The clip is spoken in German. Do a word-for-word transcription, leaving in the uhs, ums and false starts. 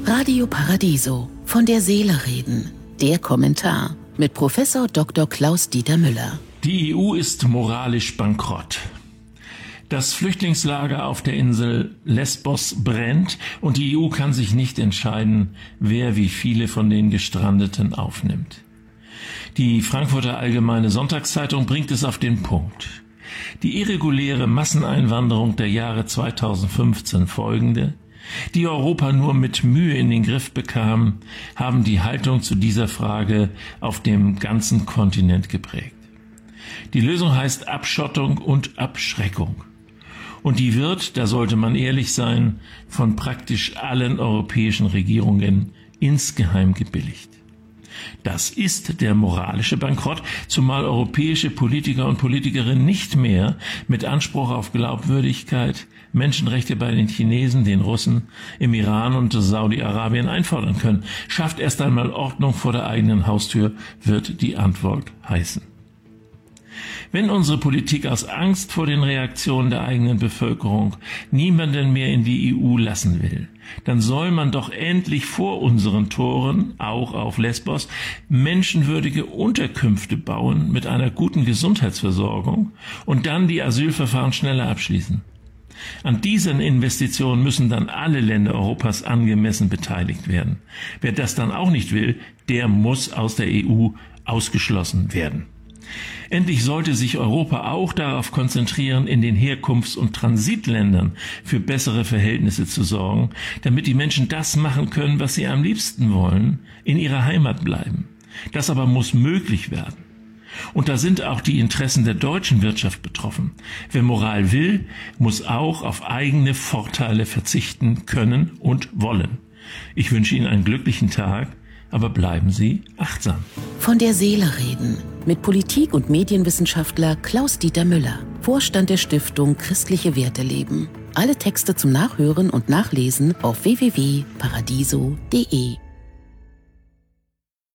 Radio Paradiso, von der Seele reden. Der Kommentar mit Professor Doktor Klaus-Dieter Müller. Die E U ist moralisch bankrott. Das Flüchtlingslager auf der Insel Lesbos brennt und die E U kann sich nicht entscheiden, wer wie viele von den Gestrandeten aufnimmt. Die Frankfurter Allgemeine Sonntagszeitung bringt es auf den Punkt. Die irreguläre Masseneinwanderung der Jahre zweitausendfünfzehn folgende, die Europa nur mit Mühe in den Griff bekam, haben die Haltung zu dieser Frage auf dem ganzen Kontinent geprägt. Die Lösung heißt Abschottung und Abschreckung. Und die wird, da sollte man ehrlich sein, von praktisch allen europäischen Regierungen insgeheim gebilligt. Das ist der moralische Bankrott, zumal europäische Politiker und Politikerinnen nicht mehr mit Anspruch auf Glaubwürdigkeit Menschenrechte bei den Chinesen, den Russen, im Iran und Saudi-Arabien einfordern können. Schafft erst einmal Ordnung vor der eigenen Haustür, wird die Antwort heißen. Wenn unsere Politik aus Angst vor den Reaktionen der eigenen Bevölkerung niemanden mehr in die E U lassen will, dann soll man doch endlich vor unseren Toren, auch auf Lesbos, menschenwürdige Unterkünfte bauen mit einer guten Gesundheitsversorgung und dann die Asylverfahren schneller abschließen. An diesen Investitionen müssen dann alle Länder Europas angemessen beteiligt werden. Wer das dann auch nicht will, der muss aus der E U ausgeschlossen werden. Endlich sollte sich Europa auch darauf konzentrieren, in den Herkunfts- und Transitländern für bessere Verhältnisse zu sorgen, damit die Menschen das machen können, was sie am liebsten wollen, in ihrer Heimat bleiben. Das aber muss möglich werden. Und da sind auch die Interessen der deutschen Wirtschaft betroffen. Wer Moral will, muss auch auf eigene Vorteile verzichten können und wollen. Ich wünsche Ihnen einen glücklichen Tag, aber bleiben Sie achtsam. Von der Seele reden mit Politik- und Medienwissenschaftler Klaus-Dieter Müller, Vorstand der Stiftung Christliche Werte leben. Alle Texte zum Nachhören und Nachlesen auf w w w punkt paradiso punkt de.